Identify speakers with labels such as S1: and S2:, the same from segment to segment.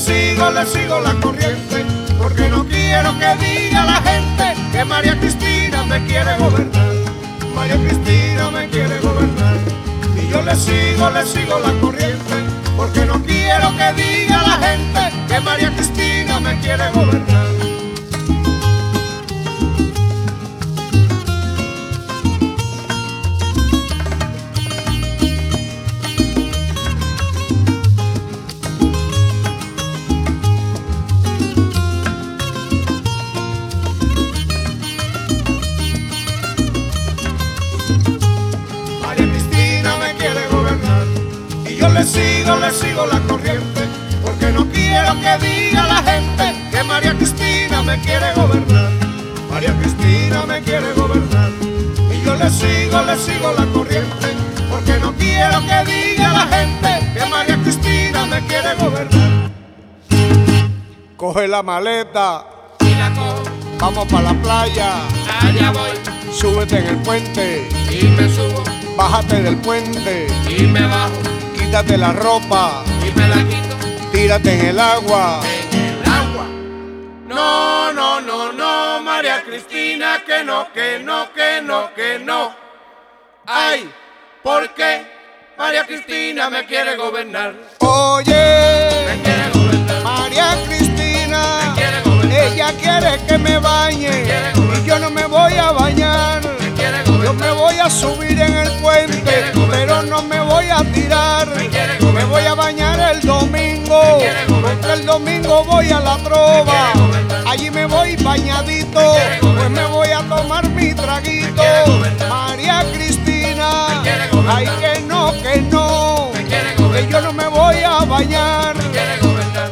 S1: le sigo la corriente, porque no quiero que diga la gente que María Cristina me quiere gobernar. María Cristina me quiere gobernar. Y yo le sigo la corriente, porque no quiero que diga la gente que María Cristina me quiere gobernar. Le sigo la corriente, porque no quiero que diga la gente que María Cristina me quiere gobernar. María Cristina me quiere gobernar. Y yo le sigo la corriente, porque no quiero que diga la gente que María Cristina me quiere gobernar. Coge la maleta
S2: y la cojo,
S1: vamos para la playa,
S2: allá voy,
S1: súbete en el puente
S2: y me subo,
S1: bájate del puente
S2: y me bajo,
S1: quítate la ropa
S2: y me la quito,
S1: tírate en el agua.
S2: en el agua. No, no, no, no, María Cristina, que no, que no, que no, que no. Ay, ¿por qué María Cristina me quiere gobernar?
S1: Oye,
S2: Me quiere gobernar,
S1: María Cristina,
S2: me quiere gobernar,
S1: ella quiere que me bañe
S2: quiere gobernar,
S1: y yo no me voy a bañar.
S2: me quiere
S1: Yo
S2: gobernar,
S1: me voy a subir en el puente,
S2: quiere gobernar,
S1: pero no me voy a tirar.
S2: me quiere gobernar,
S1: Me voy a bañar el domingo,
S2: quiere gobernar,
S1: porque el domingo voy a la trova.
S2: quiere gobernar,
S1: Allí me voy bañadito,
S2: quiere gobernar,
S1: pues me voy a tomar mi traguito.
S2: quiere gobernar,
S1: María Cristina,
S2: me quiere gobernar,
S1: ay que no,
S2: me quiere
S1: que
S2: gobernar,
S1: yo no me voy a bañar.
S2: me quiere gobernar.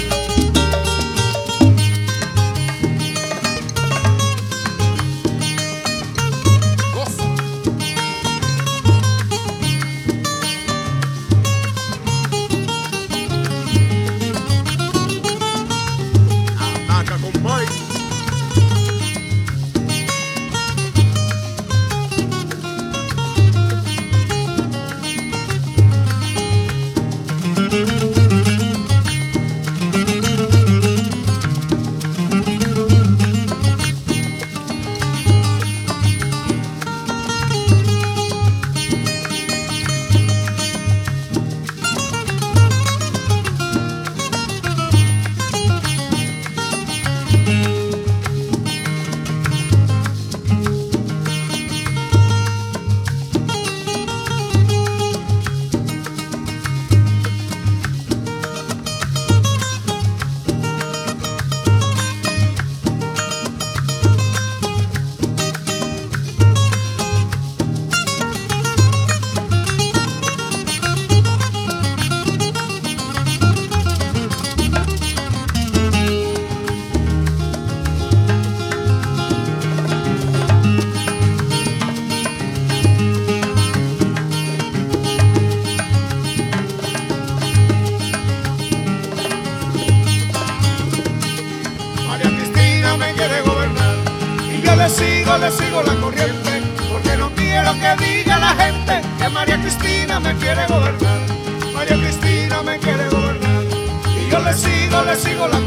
S1: Le sigo la corriente, porque no quiero que diga la gente que María Cristina me quiere gobernar. María Cristina me quiere gobernar. Y yo le sigo la corriente.